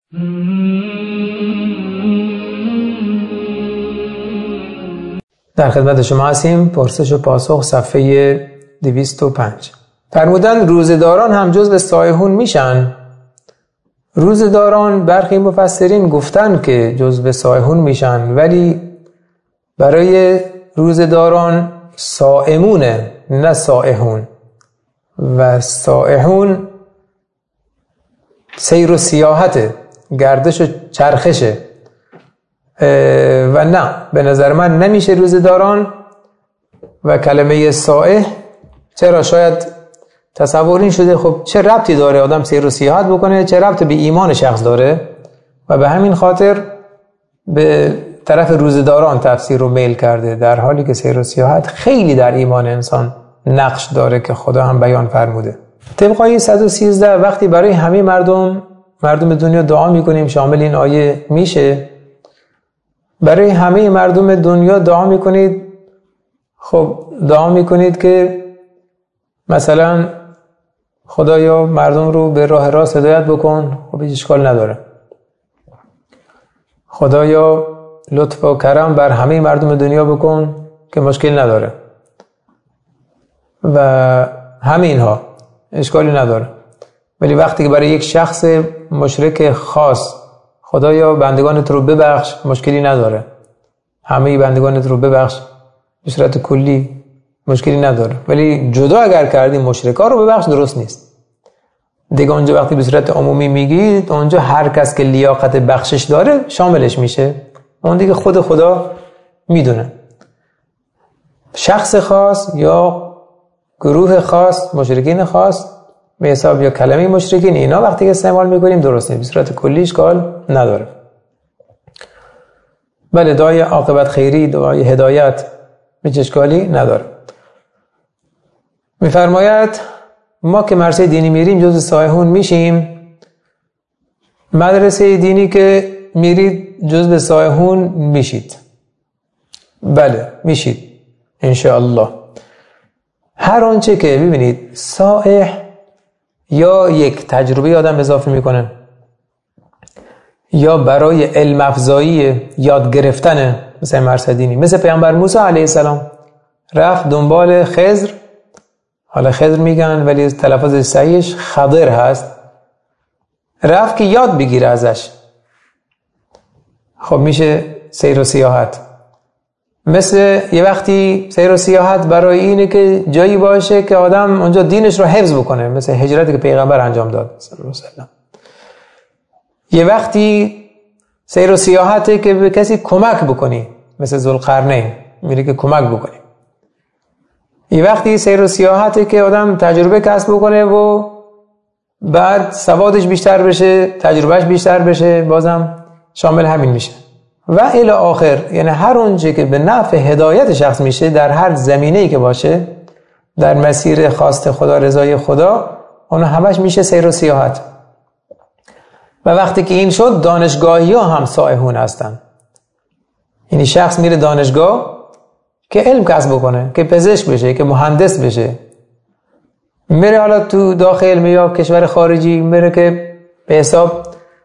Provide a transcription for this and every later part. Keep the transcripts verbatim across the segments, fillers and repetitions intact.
در خدمت شما هستیم. پرسش و پاسخ صفحه دویست و پنج. فرمودن روزه‌داران هم جزو صائحون میشن؟ روزه‌داران برخی مفسرین گفتن که جزو صائحون میشن، ولی برای روزه‌داران صائمونه نه صائحون، و صائحون سیر و سیاحته، گردش و چرخشه، و نه به نظر من نمیشه روزه‌داران. و کلمه صائح چرا شاید تصور این شده خب چه ربطی داره آدم سیر و سیاحت بکنه، چه ربطی به ایمان شخص داره، و به همین خاطر به طرف روزه‌داران تفسیر رو میل کرده، در حالی که سیر و سیاحت خیلی در ایمان انسان نقش داره که خدا هم بیان فرموده. طبق آیه صد و سیزده وقتی برای همه مردم مردم دنیا دعا میکنیم شامل این آیه میشه. برای همه مردم دنیا دعا میکنید، خب دعا میکنید که مثلا خدایا مردم رو به راه راست هدایت بکن، خب هیچ اشکال نداره. خدایا لطف و کرم بر همه مردم دنیا بکن، که مشکل نداره، و همه اینها اشکالی نداره. ولی وقتی که برای یک شخص مشرک خاص خدایا بندگانت رو ببخش، مشکلی نداره. همه بندگانت رو ببخش به صورت کلی، مشکلی نداره. ولی جدا اگر کردیم مشرکا رو ببخش، درست نیست. دیگه اونجا وقتی به صورت عمومی میگید، اونجا هر کس که لیاقت بخشش داره شاملش میشه. اون دیگه خود خدا میدونه. شخص خاص یا گروه خاص، مشرکین خاص به حساب یا کلمه مشرکین، اینا وقتی که استعمال میکنیم درست نیست، به صورت کلی اشکال نداره. بله، دعای عاقبت خیری، دعای هدایت هیچ اشکالی نداره. میفرماید ما که مدرسه دینی میریم جز صائحون میشیم؟ مدرسه دینی که میرید جز صائحون میشید. بله میشید انشاءالله. هر آنچه که ببینید صائح یا یک تجربه آدم اضافه میکنه، یا برای علم افزایی یاد گرفتن، مثل مدرسه دینی، مثل پیامبر موسی علیه السلام رفت دنبال خضر. حالا خضر میگن ولی تلفظ صحیحش خضر هست. رفت که یاد بگیره ازش، خب میشه سیر و سیاحت. مثل یه وقتی سیر و سیاحت برای اینه که جایی باشه که آدم اونجا دینش رو حفظ بکنه، مثل هجرتی که پیغمبر انجام داد صلی الله علیه وسلم. یه وقتی سیر و سیاحته که به کسی کمک بکنی، مثل ذوالقرنین میره که کمک بکنی. یه وقتی سیر و سیاحته که آدم تجربه کسب بکنه و بعد سوادش بیشتر بشه، تجربهش بیشتر بشه، بازم شامل همین میشه. و الی آخر، یعنی هر اونچه که به نفع هدایت شخص میشه در هر زمینه‌ای که باشه، در مسیر خواست خدا، رضای خدا، اون همش میشه سیر و سیاحت. و وقتی که این شد، دانشگاهی ها هم صائحون هستن. یعنی شخص میره دانشگاه که علم کسب بکنه، که پزشک بشه، که مهندس بشه. میره حالا تو داخل یا کشور خارجی، میره که به حساب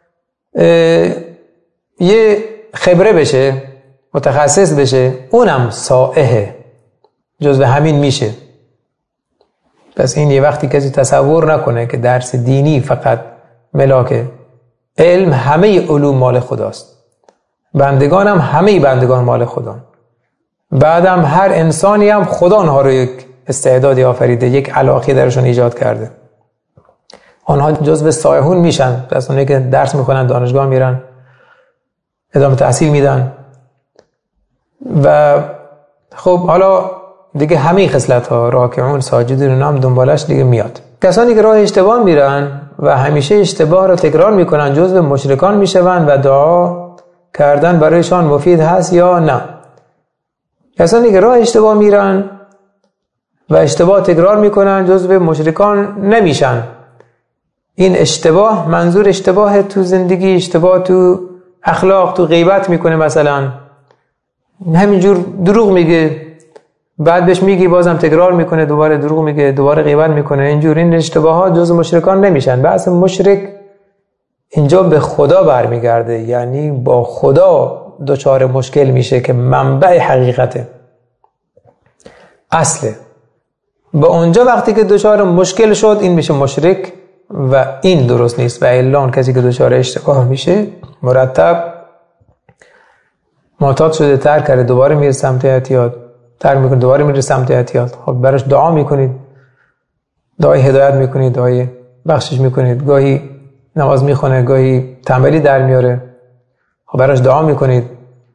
یه خبره بشه، متخصص بشه، اونم صائحه، جزو همین میشه. پس این یه وقتی کسی تصور نکنه که درس دینی فقط ملاکه. علم همه علوم مال خداست، بندگان هم همه بندگان مال خدا. بعدم هر انسانی هم خدا آنها رو یک استعدادی آفریده، یک علاقه درشون ایجاد کرده. آنها جزو صائحون میشن. پس اونایی که درس میخونن، دانشگاه میرن، ادامه تحصیل میدن، و خب حالا دیگه همه خصلت ها، راکعون، ساجدون، هم دنبالش دیگه میاد. کسانی که راه اشتباه میرن و همیشه اشتباه رو تکرار میکنن جزو مشرکان میشون و دعا کردن برایشان مفید هست یا نه؟ کسانی که راه اشتباه میرن و اشتباه تکرار میکنن جزو مشرکان نمیشن. این اشتباه منظور اشتباه تو زندگی، اشتباه تو اخلاق، تو غیبت میکنه، مثلا همینجور دروغ میگه، بعد بهش میگی بازم تکرار میکنه، دوباره دروغ میگه، دوباره غیبت میکنه، اینجور این اشتباهات جز مشرکان نمیشن. بحث مشرک اینجا به خدا برمیگرده، یعنی با خدا دچار مشکل میشه که منبع حقیقته، اصله. با اونجا وقتی که دچار مشکل شد این میشه مشرک و این درست نیست. و اعلان کسی که دچار اشتباه میشه مرتب معتاد شده، ترک کرده، دوباره میره سمت اعتیاد، ترک میکنه دوباره میره سمت اعتیاد. خب براش دعا میکنید، دعای هدایت میکنید، دعای بخشش میکنید، گاهی نماز میخونه، گاهی تنبلی در میاره، خب براش دعا میکنید.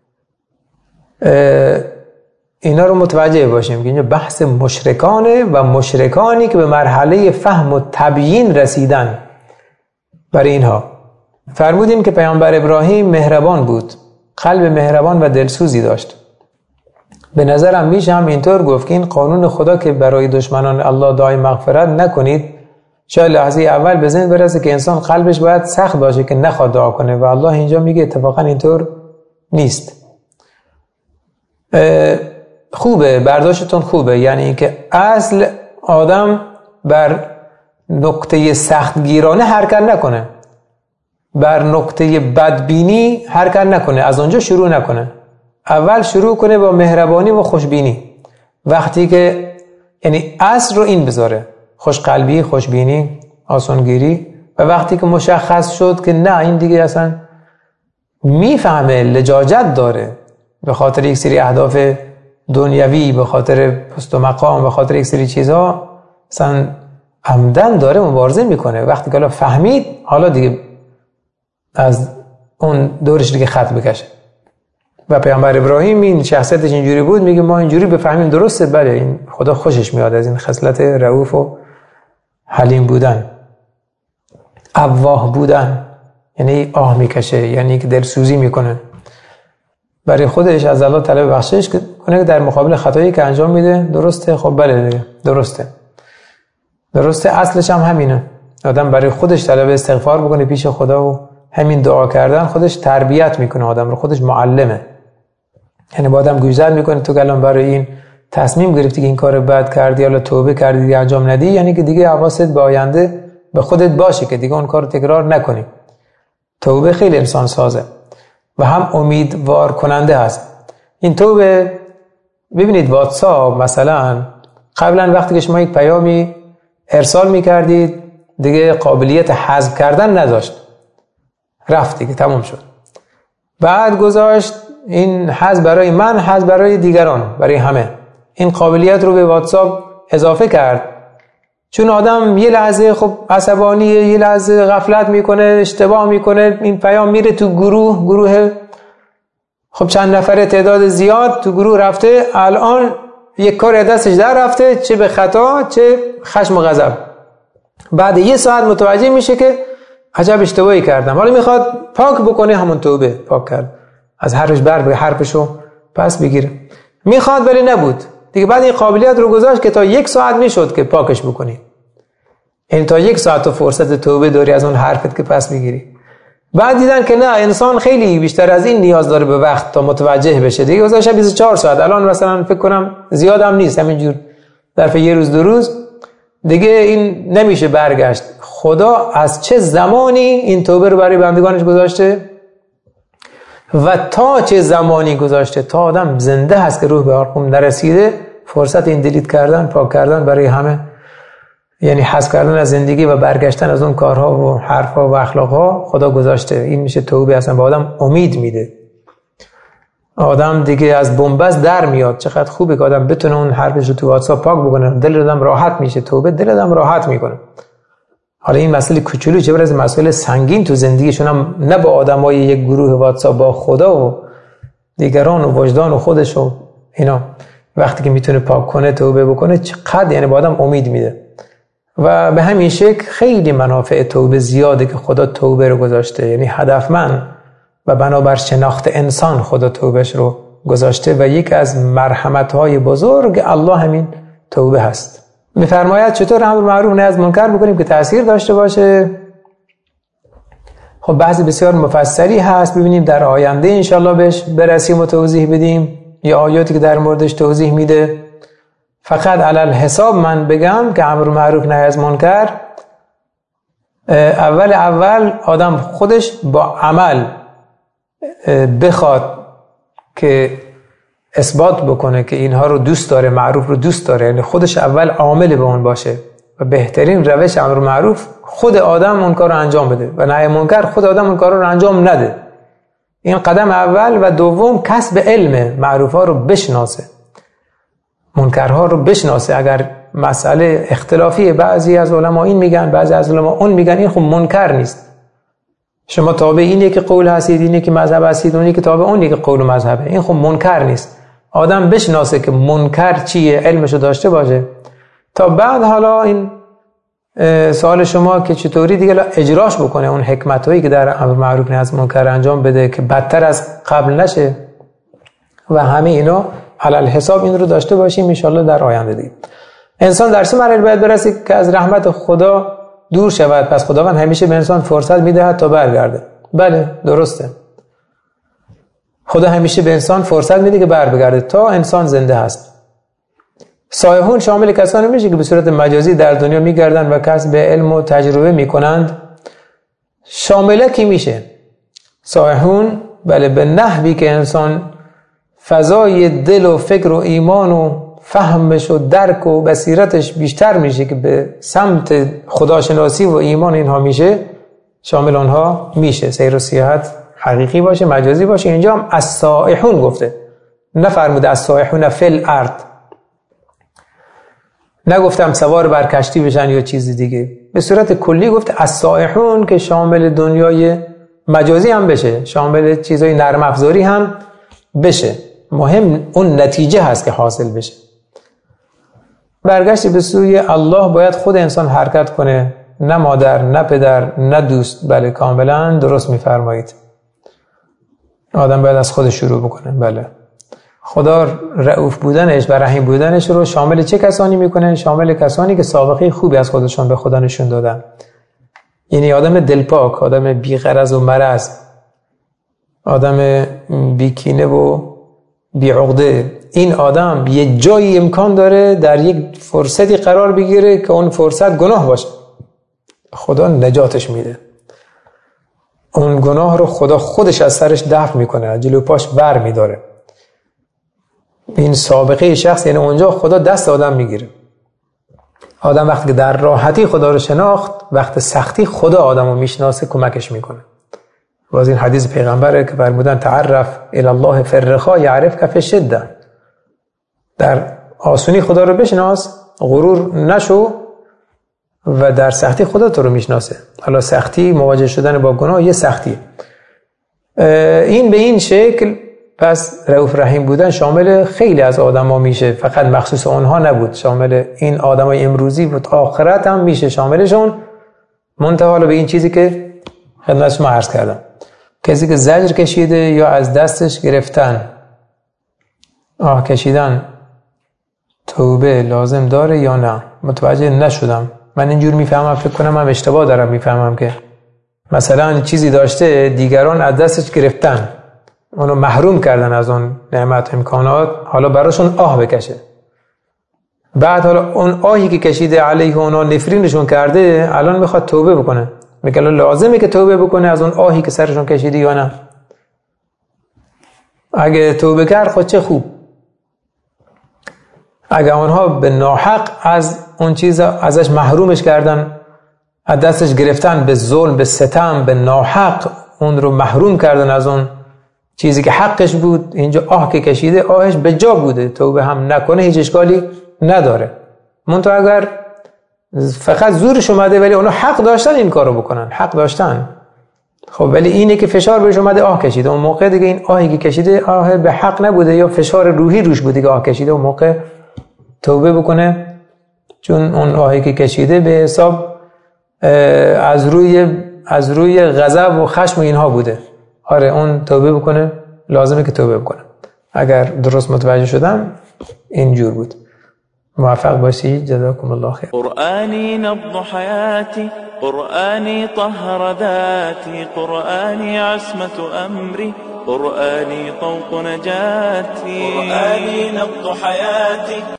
اینا رو متوجه باشیم که اینجا بحث مشرکانه و مشرکانی که به مرحله فهم و تبیین رسیدن. برای اینها فرمودیم که پیامبر ابراهیم مهربان بود، قلب مهربان و دلسوزی داشت. به نظرم میشه هم اینطور گفت که این قانون خدا که برای دشمنان الله دعای مغفرت نکنید، شاید لحظه اول به ذهن برسه که انسان قلبش باید سخت باشه که نخواد دعا کنه، و الله اینجا میگه اتفاقا اینطور نیست. خوبه، برداشتتون خوبه، یعنی اینکه اصل آدم بر نقطه سختگیرانه حرکت نکنه، بر نقطه بدبینی حرکت نکنه، از اونجا شروع نکنه، اول شروع کنه با مهربانی و خوشبینی. وقتی که یعنی اصل رو این بذاره، خوشقلبی، خوشبینی، آسانگیری. و وقتی که مشخص شد که نه این دیگه اصلا میفهمه، لجاجت داره، به خاطر یک سری اهداف دنیوی، به خاطر پست و مقام، به خاطر یک سری چیزها اصلا عمدن داره مبارزه میکنه، وقتی که حالا فهمید، حالا دیگه از اون دورش دیگه خط بکشه. و پیامبر ابراهیم این شخصیتش اینجوری بود، میگه ما اینجوری بفهمیم درسته، بله این خدا خوشش میاد از این خصلت رؤوف و حلیم بودن، اواه بودن، یعنی آه میکشه، یعنی که دلسوزی میکنه برای خودش، از الله طلب بخشش کنه که در مقابل خطایی که انجام میده. درسته، خب بله دیگه درسته، درسته، اصلش هم همینه. آدم برای خودش طلب استغفار بکنه پیش خدا و همین دعا کردن خودش تربیت میکنه آدم رو، خودش معلمه. یعنی با آدم گوشزد میکنه تو الان برای این تصمیم گرفتی که این کار بد کردی، حالا توبه کردی دیگه انجام ندی، یعنی که دیگه حواست به آینده به خودت باشه که دیگه اون کار تکرار نکنی. توبه خیلی انسان سازه و هم امیدوار کننده هست. این توبه ببینید واتساپ مثلا قبلا وقتی که شما یک پیامی ارسال میکردید دیگه قابلیت حذف کردن نداشت، رفت دیگه تموم شد. بعد گذاشت این حذف برای من، حذف برای دیگران، برای همه. این قابلیت رو به واتساپ اضافه کرد، چون آدم یه لحظه خب عصبانیه، یه لحظه غفلت میکنه، اشتباه میکنه، این پیام میره تو گروه، گروه خب چند نفره تعداد زیاد تو گروه رفته، الان یک کار دستش در رفته، چه به خطا چه خشم و غضب. بعد یه ساعت متوجه میشه که عجب اشتباهی کردم، حالا میخواد پاک بکنه، همون توبه پاک کرد، از حرفش بر به حرفشو پس بگیره، میخواد ولی نبود دیگه. بعد این قابلیت رو گذاشت که تا یک ساعت میشد که پاکش بکنی، یعنی تا یک ساعت تو فرصت توبه داری از اون حرفت که پس بگیری. بعد دیدن که نه، انسان خیلی بیشتر از این نیاز داره به وقت تا متوجه بشه، دیگه گذاشت بیست و چهار ساعت. الان مثلا فکر کنم زیادم نیست، همینجور ظرف یه روز دو روز دیگه این نمیشه برگشت. خدا از چه زمانی این توبه رو برای بندگانش گذاشته و تا چه زمانی گذاشته؟ تا آدم زنده هست که روح به حلقوم نرسیده، فرصت این دیلیت کردن، پاک کردن برای همه، یعنی حذف کردن از زندگی و برگشتن از اون کارها و حرفها و اخلاقها خدا گذاشته. این میشه توبه. اصلا به آدم امید میده، آدم دیگه از بنبست در میاد. چقدر خوبه که آدم بتونه اون حرفش رو تو واتساپ پاک بکنه، دل آدم راحت میشه. توبه دل آدم راحت میکنه. حالا این مسئله کوچولو چه برسه مسئله سنگین تو زندگیشون، هم نه با آدمای یک گروه واتساپ، با خدا و دیگران و وجدان و خودش و اینا. وقتی که میتونه پاک کنه، توبه بکنه، چقدر یعنی با آدم امید میده. و به همین شکل خیلی منافع توبه زیاده که خدا توبه رو گذاشته، یعنی هدفمند و بنابر شناخت انسان خدا توبهش رو گذاشته و یک از مرحمت‌های بزرگ الله همین توبه هست. می‌فرماید چطور امر معروف نهی از منکر بکنیم که تأثیر داشته باشه. خب بحث بسیار مفصلی هست، ببینیم در آینده انشالله بهش برسیم و توضیح بدیم، یا آیاتی که در موردش توضیح میده. فقط علل حساب من بگم که امر معروف نهی از منکر اول اول آدم خودش با عمل بخواد که اثبات بکنه که اینها رو دوست داره، معروف رو دوست داره، یعنی خودش اول عامل به اون باشه و بهترین روش امر معروف خود آدم اون کار رو انجام بده و نهی منکر خود آدم اون کار رو انجام نده. این قدم اول. و دوم کسب علم، معروفها رو بشناسه، منکرها رو بشناسه. اگر مسئله اختلافی، بعضی از علما این میگن، بعضی از علما اون میگن، این خب منکر نیست. شما تابع اینه که قول هستید، اینه که مذهب هستید، اونی که تابع اونی که قول و مذهبه، این خب منکر نیست. آدم بشناسه که منکر چیه، علمشو داشته باشه تا بعد حالا این سوال شما که چطوری دیگه اجراش بکنه، اون حکمتایی که در امر معروف نهی از منکر انجام بده که بدتر از قبل نشه و همه اینا علل حساب این رو داشته باشیم ان شاء الله در آینده دیگه. انسان در سه مرحله باید برسه که از رحمت خدا دور شود، پس خداوند همیشه به انسان فرصت میدهد تا برگرده. بله درسته، خدا همیشه به انسان فرصت میده که بر بگرده تا انسان زنده هست. سایحون شامل کسانی میشه که به صورت مجازی در دنیا میگردن و کسب علم و تجربه میکنند. شامله کی میشه؟ سایحون بله به نحوی که انسان فضای دل و فکر و ایمان و فهمش و درک و بصیرتش بیشتر میشه که به سمت خداشناسی و ایمان اینها میشه، شامل آنها میشه. سیر و سیاحت حقیقی باشه، مجازی باشه. اینجا هم السائحون گفته، نفرموده السائحون فی الارض، نگفتم سوار بر کشتی بشن یا چیزی دیگه. به صورت کلی گفته السائحون که شامل دنیای مجازی هم بشه، شامل چیزای نرم افزاری هم بشه. مهم اون نتیجه هست که حاصل بشه. برگشت به سوی الله باید خود انسان حرکت کنه، نه مادر، نه پدر، نه دوست. بله کاملا درست میفرمایید. آدم باید از خود شروع بکنه. بله خدا رؤوف بودنش و رحیم بودنش رو شامل چه کسانی میکنه؟ شامل کسانی که سابقه خوبی از خودشون به خدا نشون دادن. یعنی آدم دلپاک، آدم بی غرض و مرض، آدم بی کینه و بی عقده. این آدم یه جایی امکان داره در یک فرصتی قرار بگیره که اون فرصت گناه باشه، خدا نجاتش میده. اون گناه رو خدا خودش از سرش دفع میکنه، از جلو پاش بر میداره. این سابقه شخص، یعنی اونجا خدا دست آدم میگیره. آدم وقتی که در راحتی خدا رو شناخت، وقت سختی خدا آدم رو میشناسه، کمکش میکنه. باز این حدیث پیغمبره که فرمودن تعرف الی الله فی الرخا یعرفک فی الشده. در آسونی خدا رو بشناس، غرور نشو و در سختی خدا تو رو میشناسه. حالا سختی مواجه شدن با گناه یه سختی. این به این شکل پس رؤوف رحیم بودن شامل خیلی از آدما میشه، فقط مخصوص اونها نبود، شامل این آدمای امروزی و آخرت هم میشه شاملشون. منتها به این چیزی که خدمت شما عرض کردم، کسی که زجر کشیده یا از دستش گرفتن، آه کشیدن، توبه لازم داره یا نه؟ متوجه نشدم. من اینجور میفهمم، فکر کنم من اشتباه دارم میفهمم که مثلا چیزی داشته دیگران از دستش گرفتن، اونو محروم کردن از اون نعمت امکانات، حالا براشون آه بکشه. بعد حالا اون آهی که کشیده علیه اونا نفرینشون کرده، الان میخواد توبه بکنه. میگه لازمه که توبه بکنه از اون آهی که سرشون کشیده یا نه؟ اگه توبه کرد خود چه خوب. اگه اونها به ناحق از اون چیز ازش محرومش کردن، از دستش گرفتن، به ظلم، به ستم، به ناحق اون رو محروم کردن از اون چیزی که حقش بود، اینجا آه که کشیده آهش به جا بوده، توبه هم نکنه هیچ اشکالی نداره. منتها اگر فقط زورش اومده ولی اونا حق داشتن این کارو بکنن، حق داشتن، خب ولی اینه که فشار بهش اومده آه کشیده، اون موقع دیگه این آهی که کشیده آه به حق نبوده یا فشار روحی روش بوده که آه کشیده، اون موقع توبه بکنه، چون اون آهی که کشیده به حساب از روی از روی غضب و خشم اینها بوده. آره اون توبه بکنه، لازمه که توبه بکنه. اگر درست متوجه شدم اینجور بود. موفق باشید. جزاكم الله خير. قرآني نبض حياتي، قرآني طهر ذاتي، قرآني عصمة أمري، قرآني طوق نجاتي، قرآني نبض حياتي.